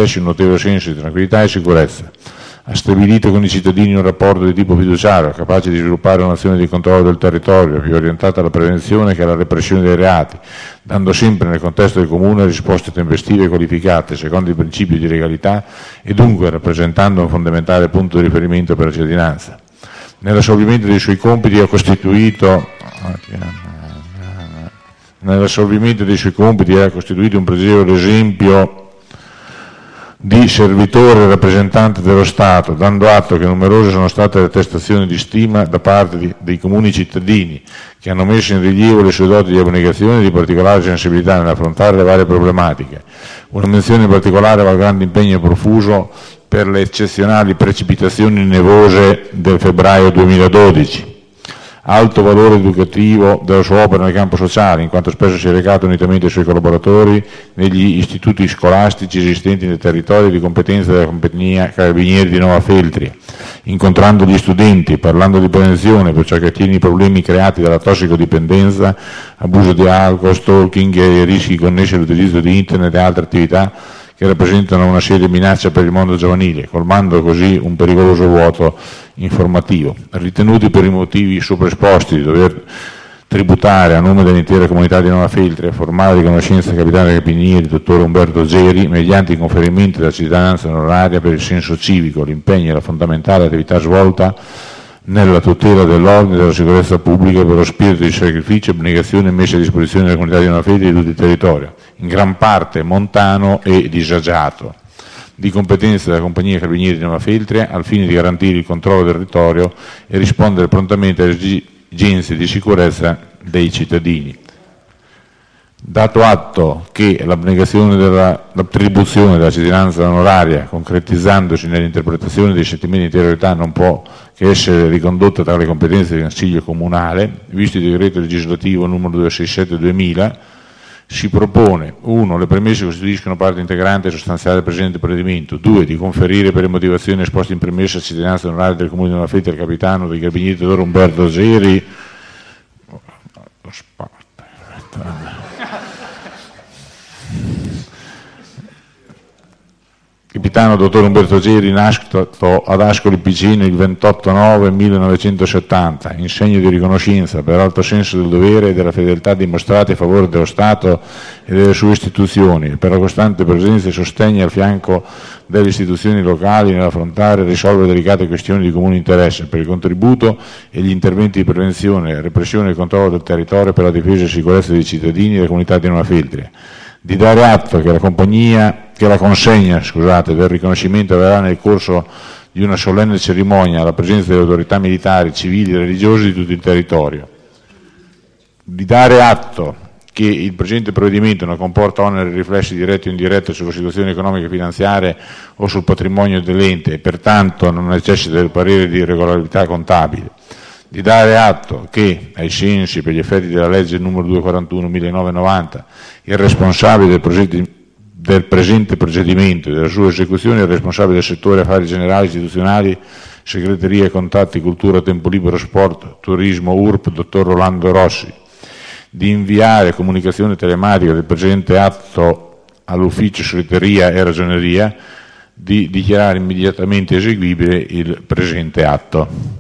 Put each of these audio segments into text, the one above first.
garantisse un notevole senso di tranquillità e sicurezza. Ha stabilito con i cittadini un rapporto di tipo fiduciario, capace di sviluppare un'azione di controllo del territorio, più orientata alla prevenzione che alla repressione dei reati, dando sempre nel contesto del comune risposte tempestive e qualificate, secondo il principio di legalità e dunque rappresentando un fondamentale punto di riferimento per la cittadinanza. Nell'assolvimento dei suoi compiti ha costituito un pregevole esempio di servitore e rappresentante dello Stato, dando atto che numerose sono state le attestazioni di stima da parte dei comuni cittadini, che hanno messo in rilievo le sue doti di abnegazione e di particolare sensibilità nell'affrontare le varie problematiche. Una menzione in particolare va al grande impegno profuso per le eccezionali precipitazioni nevose del febbraio 2012. Alto valore educativo della sua opera nel campo sociale, in quanto spesso si è recato unitamente ai suoi collaboratori negli istituti scolastici esistenti nel territorio di competenza della compagnia Carabinieri di Nova Feltria, incontrando gli studenti, parlando di prevenzione per ciò che attiene i problemi creati dalla tossicodipendenza, abuso di alcol, stalking e i rischi connessi all'utilizzo di internet e altre attività che rappresentano una seria minaccia per il mondo giovanile, colmando così un pericoloso vuoto informativo. Ritenuti per i motivi sopra esposti di dover tributare a nome dell'intera comunità di Nova Feltria formale riconoscenza del capitano dei Carabinieri, dottor Umberto Geri, mediante il conferimento della cittadinanza onoraria per il senso civico, l'impegno e la fondamentale attività svolta nella tutela dell'ordine e della sicurezza pubblica per lo spirito di sacrificio e abnegazione messa a disposizione della comunità di Nova Feltria e di tutto il territorio, in gran parte montano e disagiato, di competenza della compagnia Carabinieri di Nova Feltria al fine di garantire il controllo del territorio e rispondere prontamente alle esigenze di sicurezza dei cittadini. Dato atto che l'abnegazione dell'attribuzione della cittadinanza onoraria, concretizzandosi nell'interpretazione dei sentimenti di interiorità, non può che essere ricondotta tra le competenze del Consiglio Comunale, visto il decreto legislativo numero 267/2000, si propone: 1. Le premesse costituiscono parte integrante e sostanziale del presente provvedimento. 2. Di conferire per le motivazioni esposte in premessa a cittadinanza onoraria del Comune di Nova Feltria al capitano dei Carabinieri dottor Umberto Geri. Capitano dottor Umberto Geri, nascosto ad Ascoli Piceno il 28/9/1970, in segno di riconoscenza per l'alto senso del dovere e della fedeltà dimostrati a favore dello Stato e delle sue istituzioni, per la costante presenza e sostegno al fianco delle istituzioni locali nell'affrontare e risolvere delicate questioni di comune interesse, per il contributo e gli interventi di prevenzione, repressione e controllo del territorio per la difesa e sicurezza dei cittadini e della comunità di Nova Feltria. Di dare atto che la consegna del riconoscimento avverrà nel corso di una solenne cerimonia alla presenza delle autorità militari, civili e religiose di tutto il territorio. Di dare atto che il presente provvedimento non comporta oneri riflessi diretti o indiretti sulla situazione economica e finanziaria o sul patrimonio dell'ente e pertanto non necessita del parere di regolarità contabile. Di dare atto che, ai sensi per gli effetti della legge numero 241/1990, il responsabile del presente procedimento e della sua esecuzione è il responsabile del settore affari generali istituzionali, segreteria, contatti, cultura, tempo libero, sport, turismo, URP, dottor Rolando Rossi. Di inviare comunicazione telematica del presente atto all'ufficio segreteria e ragioneria, di dichiarare immediatamente eseguibile il presente atto.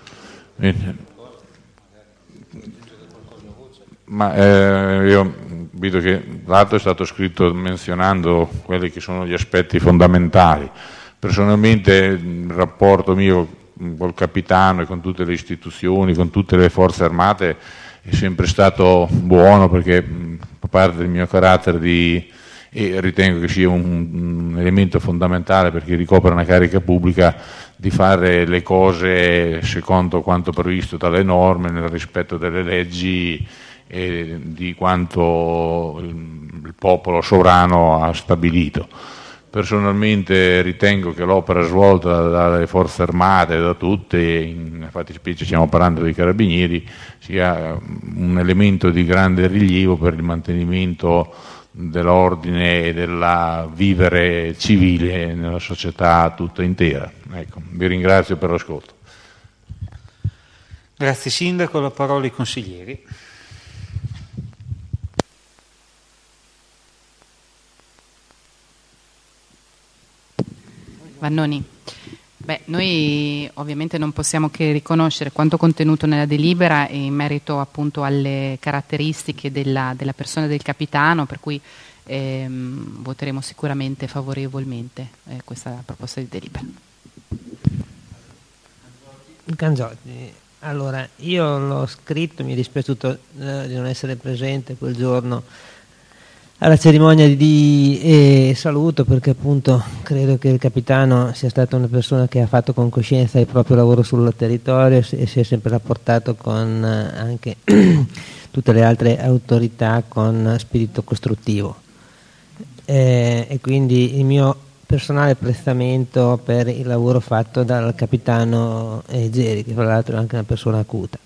Io vedo che l'atto è stato scritto menzionando quelli che sono gli aspetti fondamentali. Personalmente il rapporto mio col capitano e con tutte le istituzioni, con tutte le forze armate è sempre stato buono, perché fa parte del mio carattere e ritengo che sia un elemento fondamentale per chi ricopre una carica pubblica, di fare le cose secondo quanto previsto dalle norme, nel rispetto delle leggi e di quanto il popolo sovrano ha stabilito. Personalmente ritengo che l'opera svolta dalle forze armate, da tutte, in fattispecie stiamo parlando dei carabinieri, sia un elemento di grande rilievo per il mantenimento dell'ordine e del vivere civile nella società tutta intera. Ecco, vi ringrazio per l'ascolto. Grazie Sindaco, la parola ai consiglieri. Vannoni. Beh, noi ovviamente non possiamo che riconoscere quanto contenuto nella delibera in merito appunto alle caratteristiche della persona del capitano, per cui voteremo sicuramente favorevolmente questa proposta di delibera. Canzotti, allora io l'ho scritto, mi è dispiaciuto di non essere presente quel giorno alla cerimonia di saluto, perché appunto credo che il capitano sia stata una persona che ha fatto con coscienza il proprio lavoro sul territorio e si è sempre rapportato con anche tutte le altre autorità con spirito costruttivo, e quindi il mio personale apprezzamento per il lavoro fatto dal capitano Geri, che tra l'altro è anche una persona acuta.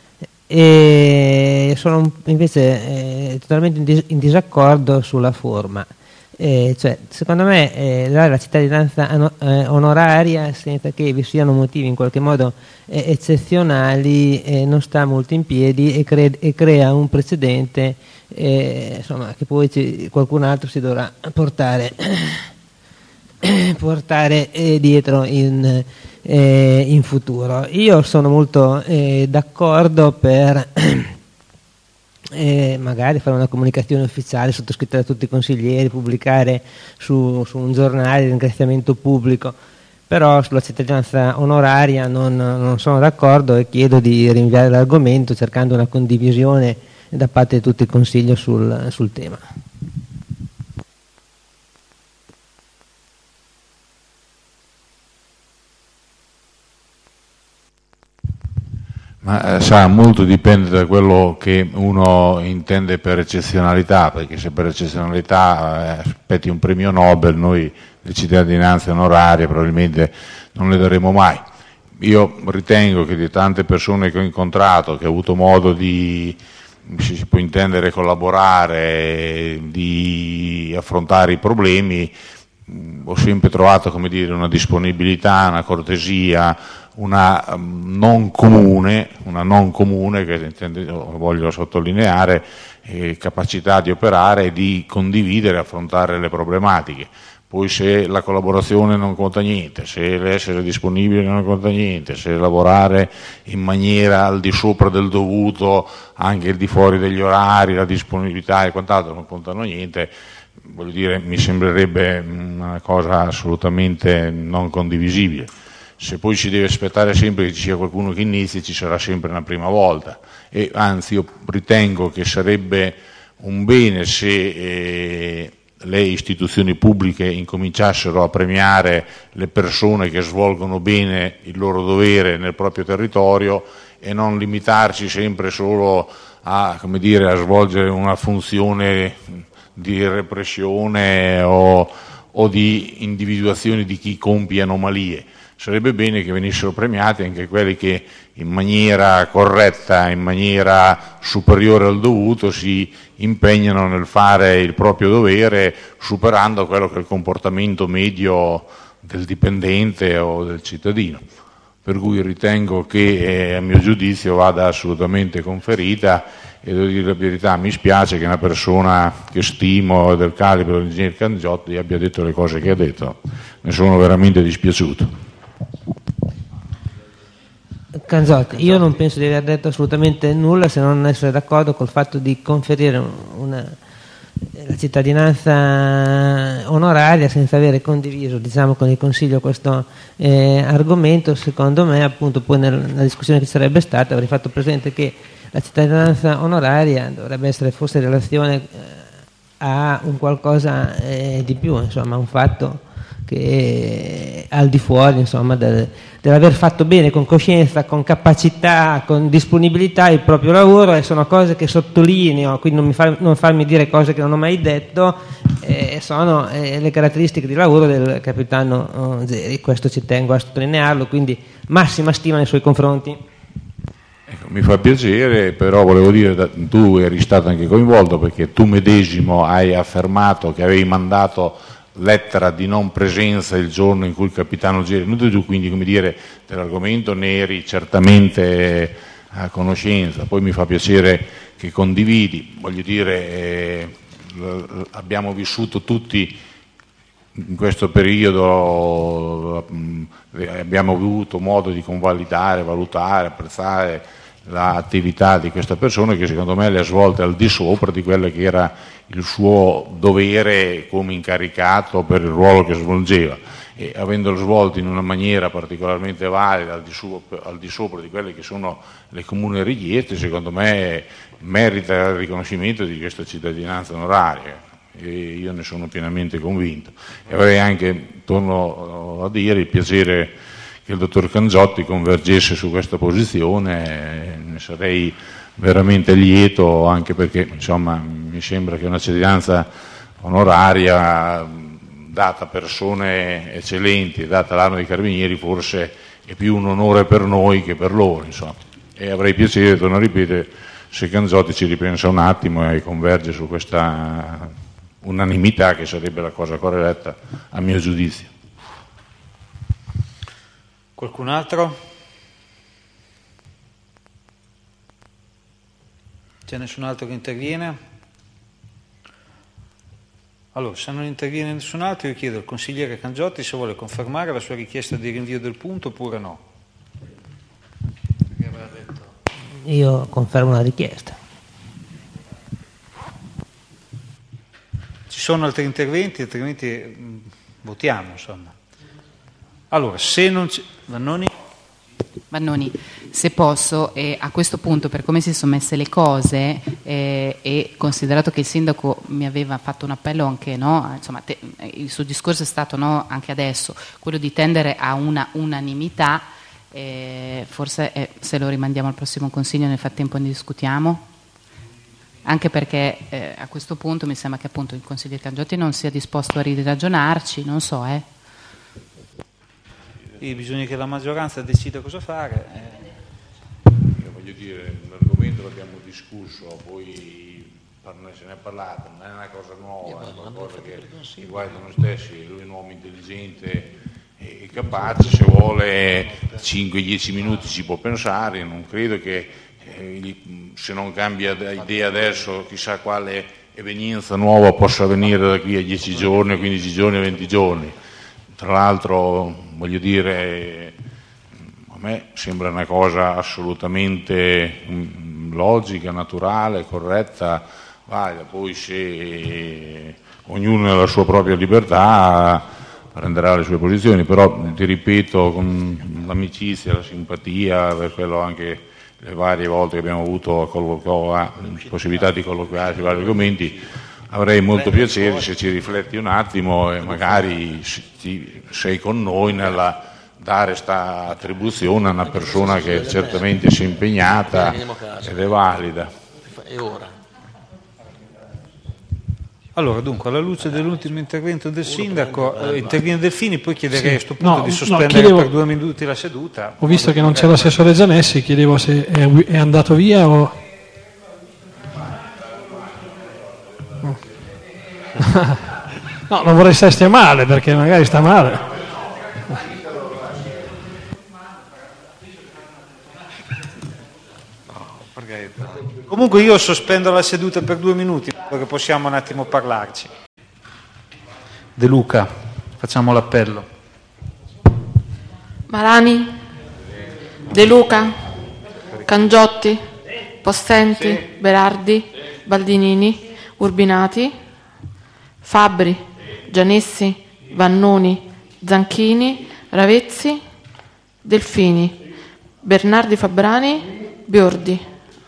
E sono invece totalmente in disaccordo sulla forma, cioè, secondo me dare la cittadinanza onoraria senza che vi siano motivi in qualche modo eccezionali non sta molto in piedi e crea un precedente insomma, che poi qualcun altro si dovrà portare dietro in futuro. Io sono molto d'accordo per magari fare una comunicazione ufficiale sottoscritta da tutti i consiglieri, pubblicare su un giornale di ringraziamento pubblico, però sulla cittadinanza onoraria non sono d'accordo e chiedo di rinviare l'argomento cercando una condivisione da parte di tutto il Consiglio sul tema. Ma sa, molto dipende da quello che uno intende per eccezionalità, perché se per eccezionalità aspetti un premio Nobel, noi le cittadinanze onorarie probabilmente non le daremo mai. Io ritengo che di tante persone che ho incontrato, che ho avuto modo di, si può intendere, collaborare, di affrontare i problemi, ho sempre trovato, come dire, una disponibilità, una cortesia, una non comune che voglio sottolineare, capacità di operare e di condividere e affrontare le problematiche. Poi se la collaborazione non conta niente, se l'essere disponibile non conta niente, se lavorare in maniera al di sopra del dovuto, anche al di fuori degli orari, la disponibilità e quant'altro non contano niente, voglio dire, mi sembrerebbe una cosa assolutamente non condivisibile. Se poi si deve aspettare sempre che ci sia qualcuno che inizi, ci sarà sempre una prima volta, e anzi io ritengo che sarebbe un bene se le istituzioni pubbliche incominciassero a premiare le persone che svolgono bene il loro dovere nel proprio territorio e non limitarci sempre solo a, come dire, a svolgere una funzione di repressione o di individuazione di chi compie anomalie. Sarebbe bene che venissero premiati anche quelli che in maniera corretta, in maniera superiore al dovuto, si impegnano nel fare il proprio dovere, superando quello che è il comportamento medio del dipendente o del cittadino. Per cui ritengo che a mio giudizio vada assolutamente conferita, e devo dire la verità, mi spiace che una persona che stimo del calibro dell'ingegner Canzotti abbia detto le cose che ha detto, ne sono veramente dispiaciuto. Canzotti, io non penso di aver detto assolutamente nulla se non essere d'accordo col fatto di conferire la cittadinanza onoraria senza avere condiviso, diciamo, con il Consiglio questo argomento. Secondo me, appunto, poi nella discussione che sarebbe stata avrei fatto presente che la cittadinanza onoraria dovrebbe essere forse in relazione a un qualcosa di più, insomma, un fatto che al di fuori, insomma, dell'aver fatto bene, con coscienza, con capacità, con disponibilità il proprio lavoro, e sono cose che sottolineo, quindi non farmi dire cose che non ho mai detto, sono le caratteristiche di lavoro del capitano Geri. Questo ci tengo a sottolinearlo, quindi massima stima nei suoi confronti. Ecco, mi fa piacere, però volevo dire, tu eri stato anche coinvolto, perché tu medesimo hai affermato che avevi mandato lettera di non presenza il giorno in cui il capitano Geri è venuto giù, quindi, come dire, dell'argomento ne eri certamente a conoscenza. Poi mi fa piacere che condividi, voglio dire, abbiamo vissuto tutti in questo periodo abbiamo avuto modo di convalidare, valutare, apprezzare l'attività di questa persona, che secondo me le ha svolte al di sopra di quello che era il suo dovere come incaricato per il ruolo che svolgeva, e avendolo svolto in una maniera particolarmente valida al di sopra di quelle che sono le comuni richieste, secondo me merita il riconoscimento di questa cittadinanza onoraria, e io ne sono pienamente convinto. E avrei anche, torno a dire, il piacere che il dottor Cangiotti convergesse su questa posizione, ne sarei veramente lieto, anche perché insomma mi sembra che una cittadinanza onoraria data a persone eccellenti, data all'Arma dei Carabinieri, forse è più un onore per noi che per loro, insomma. E avrei piacere, torno a ripetere, se Cangiotti ci ripensa un attimo e converge su questa unanimità, che sarebbe la cosa corretta a mio giudizio. Qualcun altro? C'è nessun altro che interviene? Allora, se non interviene nessun altro, io chiedo al consigliere Cangiotti se vuole confermare la sua richiesta di rinvio del punto oppure no. Io confermo la richiesta. Ci sono altri interventi, altrimenti votiamo, insomma. Allora, se non c'è... Vannoni, se posso, a questo punto, per come si sono messe le cose, e considerato che il sindaco mi aveva fatto un appello anche, no, insomma, il suo discorso è stato, no, anche adesso, quello di tendere a una unanimità, forse se lo rimandiamo al prossimo consiglio, nel frattempo ne discutiamo, anche perché a questo punto mi sembra che appunto il consigliere Cangiotti non sia disposto a riragionarci, non so, Bisogna che la maggioranza decida cosa fare. Io voglio dire, l'argomento l'abbiamo discusso, poi se ne è parlato, non è una cosa nuova, è qualcosa che riguarda noi stessi. Lui è un uomo intelligente e capace, se vuole 5-10 minuti ci può pensare. Non credo che se non cambia idea adesso chissà quale evenienza nuova possa venire da qui a 10 giorni, 15 giorni, 20 giorni. Tra l'altro, voglio dire, a me sembra una cosa assolutamente logica, naturale, corretta, valida. Poi se ognuno nella sua propria libertà prenderà le sue posizioni, però ti ripeto, con l'amicizia, la simpatia, per quello anche le varie volte che abbiamo avuto la possibilità di colloquiare su vari argomenti, avrei molto piacere se ci rifletti un attimo e magari sei con noi nella dare questa attribuzione a una persona che certamente si è impegnata ed è valida. Allora, dunque, alla luce dell'ultimo intervento del sindaco, interviene Delfini, poi chiederei a questo punto di sospendere per 2 minuti la seduta. Ho visto che non c'è l'assessore Zanessi, chiedevo se è andato via o... No, non vorrei stia male, perché magari sta male. Comunque io sospendo la seduta per 2 minuti, perché possiamo un attimo parlarci. De Luca, facciamo l'appello. Marani, De Luca, Cangiotti, Possenti, Berardi, Baldinini, Urbinati, Fabbri, Gianessi, Vannoni, Zanchini, Ravezzi, Delfini, Bernardi Fabrani, Biordi.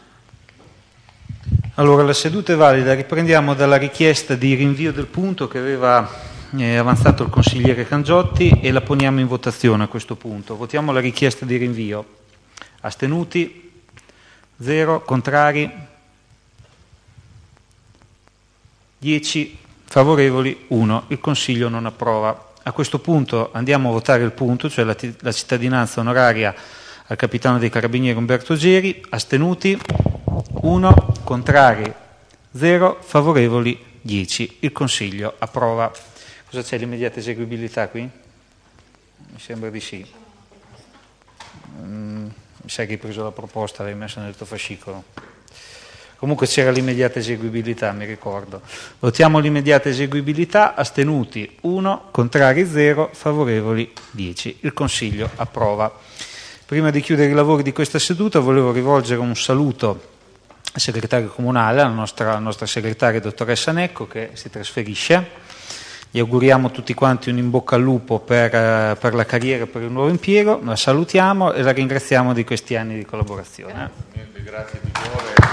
Allora, la seduta è valida, riprendiamo dalla richiesta di rinvio del punto che aveva avanzato il consigliere Cangiotti e la poniamo in votazione a questo punto. Votiamo la richiesta di rinvio. Astenuti? 0. Contrari? 10. Favorevoli? 1. Il Consiglio non approva. A questo punto andiamo a votare il punto, cioè la cittadinanza onoraria al capitano dei Carabinieri Umberto Geri. Astenuti? 1. Contrari? 0. Favorevoli? 10. Il Consiglio approva. Cosa c'è, l'immediata eseguibilità qui? Mi sembra di sì. Mi sa che hai preso la proposta, l'hai messa nel tuo fascicolo. Comunque c'era l'immediata eseguibilità, mi ricordo. Votiamo l'immediata eseguibilità, astenuti 1, contrari 0, favorevoli 10. Il Consiglio approva. Prima di chiudere i lavori di questa seduta volevo rivolgere un saluto al segretario comunale, alla nostra segretaria dottoressa Necco, che si trasferisce. Gli auguriamo tutti quanti un in bocca al lupo per la carriera e per il nuovo impiego, la salutiamo e la ringraziamo di questi anni di collaborazione. Grazie di cuore.